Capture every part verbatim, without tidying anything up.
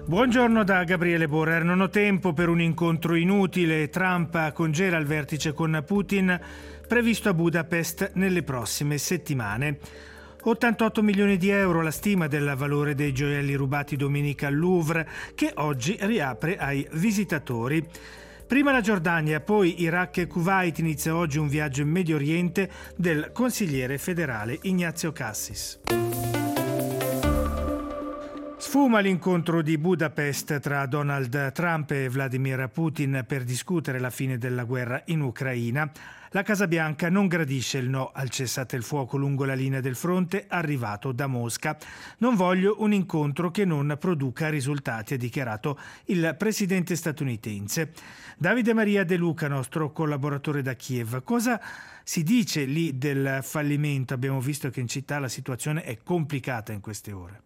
Buongiorno da Gabriele Borrer. Non ho tempo per un incontro inutile. Trump congela il vertice con Putin previsto a Budapest nelle prossime settimane. ottantotto milioni di euro la stima del valore dei gioielli rubati domenica al Louvre, che oggi riapre ai visitatori. Prima la Giordania, poi Iraq e Kuwait. Inizia oggi un viaggio in Medio Oriente del consigliere federale Ignazio Cassis. Sfuma l'incontro di Budapest tra Donald Trump e Vladimir Putin per discutere la fine della guerra in Ucraina. La Casa Bianca non gradisce il no al cessate il fuoco lungo la linea del fronte arrivato da Mosca. Non voglio un incontro che non produca risultati, ha dichiarato il presidente statunitense. Davide Maria De Luca, nostro collaboratore da Kiev. Cosa si dice lì del fallimento? Abbiamo visto che in città la situazione è complicata in queste ore.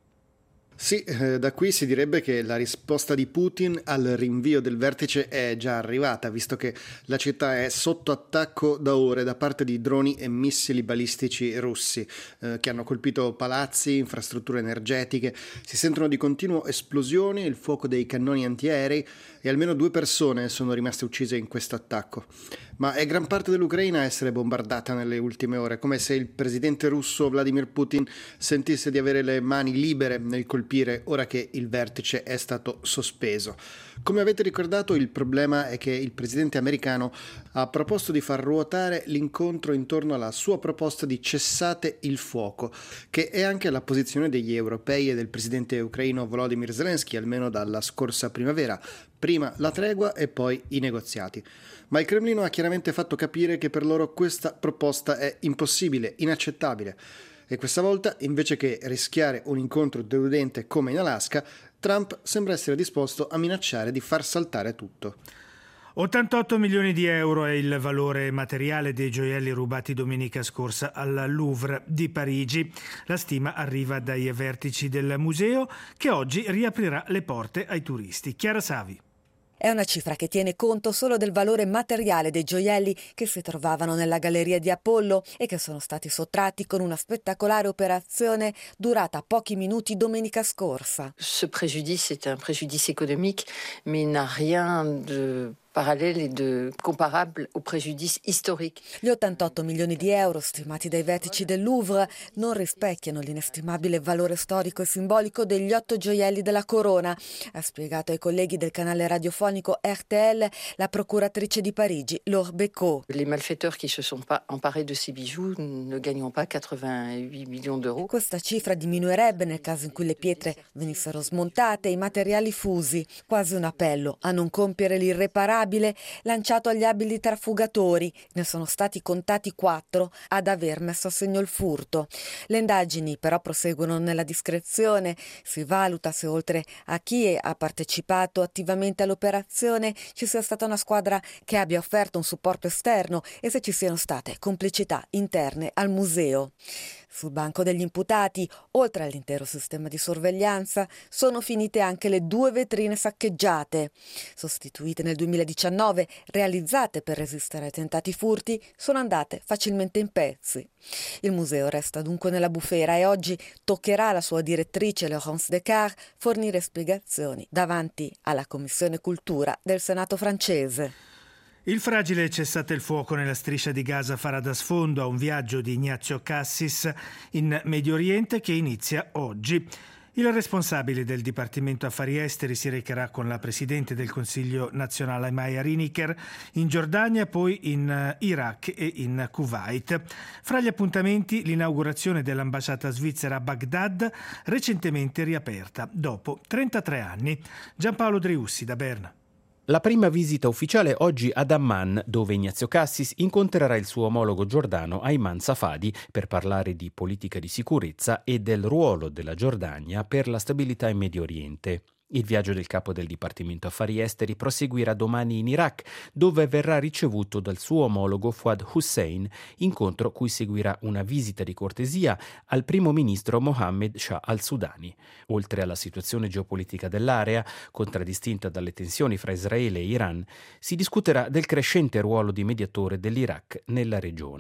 Sì, eh, da qui si direbbe che la risposta di Putin al rinvio del vertice è già arrivata, visto che la città è sotto attacco da ore da parte di droni e missili balistici russi, eh, che hanno colpito palazzi, infrastrutture energetiche. Si sentono di continuo esplosioni, il fuoco dei cannoni antiaerei e almeno due persone sono rimaste uccise in questo attacco. Ma è gran parte dell'Ucraina a essere bombardata nelle ultime ore, come se il presidente russo Vladimir Putin sentisse di avere le mani libere nel colpire ora che il vertice è stato sospeso. Come avete ricordato, il problema è che il presidente americano ha proposto di far ruotare l'incontro intorno alla sua proposta di cessate il fuoco, che è anche la posizione degli europei e del presidente ucraino Volodymyr Zelensky, almeno dalla scorsa primavera. Prima la tregua e poi i negoziati. Ma il Cremlino ha chiaramente fatto capire che per loro questa proposta è impossibile, inaccettabile. E questa volta, invece che rischiare un incontro deludente come in Alaska, Trump sembra essere disposto a minacciare di far saltare tutto. ottantotto milioni di euro è il valore materiale dei gioielli rubati domenica scorsa al Louvre di Parigi. La stima arriva dai vertici del museo, che oggi riaprirà le porte ai turisti. Chiara Savi. È una cifra che tiene conto solo del valore materiale dei gioielli che si trovavano nella galleria di Apollo e che sono stati sottratti con una spettacolare operazione durata pochi minuti domenica scorsa. Ce préjudice est un préjudice économique, mais il n'a rien de parallèle et de comparable au préjudice historique. Gli ottantotto milioni di euro stimati dai vertici del Louvre non rispecchiano l'inestimabile valore storico e simbolico degli otto gioielli della corona, ha spiegato ai colleghi del canale radiofonico R T L la procuratrice di Parigi, Laure Becot. Les malfaiteurs qui se sont pas emparés de ces bijoux ne gagneront pas quatre-vingt-huit millions d'euros. Questa cifra diminuirebbe nel caso in cui le pietre venissero smontate e i materiali fusi, quasi un appello a non compiere l'irreparabile lanciato agli abili trafugatori. Ne sono stati contati quattro ad aver messo a segno il furto. Le indagini però proseguono nella discrezione. Si valuta se oltre a chi ha partecipato attivamente all'operazione ci sia stata una squadra che abbia offerto un supporto esterno e se ci siano state complicità interne al museo. Sul banco degli imputati, oltre all'intero sistema di sorveglianza, sono finite anche le due vetrine saccheggiate. Sostituite nel duemiladiciannove, realizzate per resistere ai tentati furti, sono andate facilmente in pezzi. Il museo resta dunque nella bufera e oggi toccherà alla sua direttrice Laurence Descartes fornire spiegazioni davanti alla Commissione Cultura del Senato francese. Il fragile cessate il fuoco nella striscia di Gaza farà da sfondo a un viaggio di Ignazio Cassis in Medio Oriente che inizia oggi. Il responsabile del Dipartimento Affari Esteri si recherà con la Presidente del Consiglio nazionale Maya Riniker in Giordania, poi in Iraq e in Kuwait. Fra gli appuntamenti l'inaugurazione dell'ambasciata svizzera a Baghdad, recentemente riaperta dopo trentatré anni. Giampaolo Driussi da Berna. La prima visita ufficiale oggi ad Amman, dove Ignazio Cassis incontrerà il suo omologo giordano Ayman Safadi per parlare di politica di sicurezza e del ruolo della Giordania per la stabilità in Medio Oriente. Il viaggio del capo del Dipartimento Affari Esteri proseguirà domani in Iraq, dove verrà ricevuto dal suo omologo Fuad Hussein, incontro cui seguirà una visita di cortesia al primo ministro Mohammed Shah al-Sudani. Oltre alla situazione geopolitica dell'area, contraddistinta dalle tensioni fra Israele e Iran, si discuterà del crescente ruolo di mediatore dell'Iraq nella regione.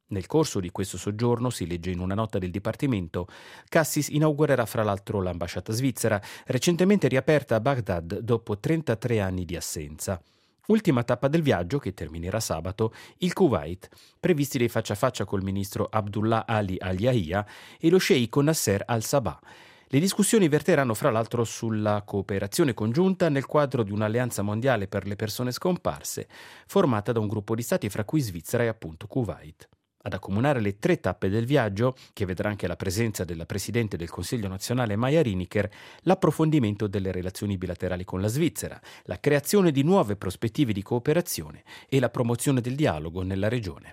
Nel corso di questo soggiorno, si legge in una nota del Dipartimento, Cassis inaugurerà fra l'altro l'ambasciata svizzera, recentemente riaperta a Baghdad dopo trentatré anni di assenza. Ultima tappa del viaggio, che terminerà sabato, il Kuwait, previsti dei faccia a faccia col ministro Abdullah Ali Al-Yahia e lo sceicco Nasser Al-Sabah. Le discussioni verteranno fra l'altro sulla cooperazione congiunta nel quadro di un'alleanza mondiale per le persone scomparse, formata da un gruppo di stati fra cui Svizzera e appunto Kuwait. Ad accomunare le tre tappe del viaggio, che vedrà anche la presenza della Presidente del Consiglio nazionale Maja Riniker, l'approfondimento delle relazioni bilaterali con la Svizzera, la creazione di nuove prospettive di cooperazione e la promozione del dialogo nella regione.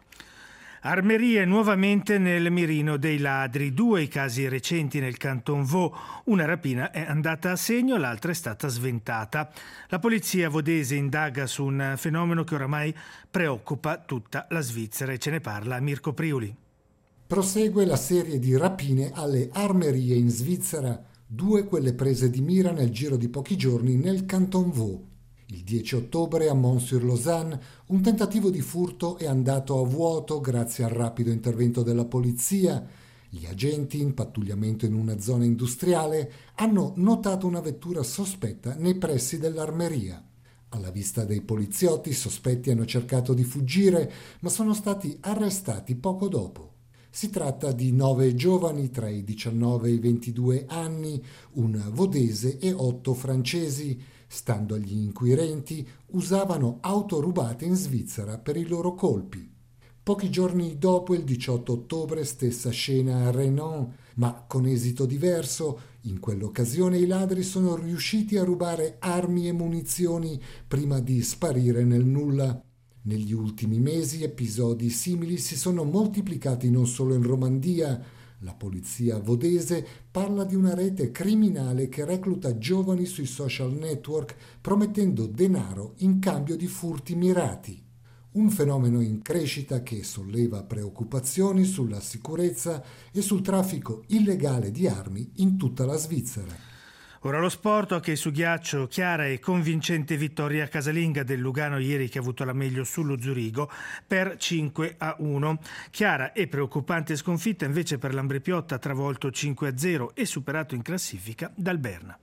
Armerie nuovamente nel mirino dei ladri, due i casi recenti nel Canton Vaud, una rapina è andata a segno, l'altra è stata sventata. La polizia vodese indaga su un fenomeno che oramai preoccupa tutta la Svizzera e ce ne parla Mirko Priuli. Prosegue la serie di rapine alle armerie in Svizzera, due quelle prese di mira nel giro di pochi giorni nel Canton Vaud. Il dieci ottobre a Mons-sur-Lausanne un tentativo di furto è andato a vuoto grazie al rapido intervento della polizia. Gli agenti, in pattugliamento in una zona industriale, hanno notato una vettura sospetta nei pressi dell'armeria. Alla vista dei poliziotti, i sospetti hanno cercato di fuggire, ma sono stati arrestati poco dopo. Si tratta di nove giovani tra i diciannove e i ventidue anni, un vodese e otto francesi. Stando agli inquirenti, usavano auto rubate in Svizzera per i loro colpi. Pochi giorni dopo, il diciotto ottobre, stessa scena a Renan, ma con esito diverso. In quell'occasione i ladri sono riusciti a rubare armi e munizioni prima di sparire nel nulla. Negli ultimi mesi episodi simili si sono moltiplicati non solo in Romandia. La polizia vodese parla di una rete criminale che recluta giovani sui social network promettendo denaro in cambio di furti mirati. Un fenomeno in crescita che solleva preoccupazioni sulla sicurezza e sul traffico illegale di armi in tutta la Svizzera. Ora lo sport, hockey su ghiaccio, chiara e convincente vittoria casalinga del Lugano ieri che ha avuto la meglio sullo Zurigo per cinque a uno. Chiara e preoccupante sconfitta invece per l'Ambrì Piotta, travolto cinque a zero e superato in classifica dal Berna.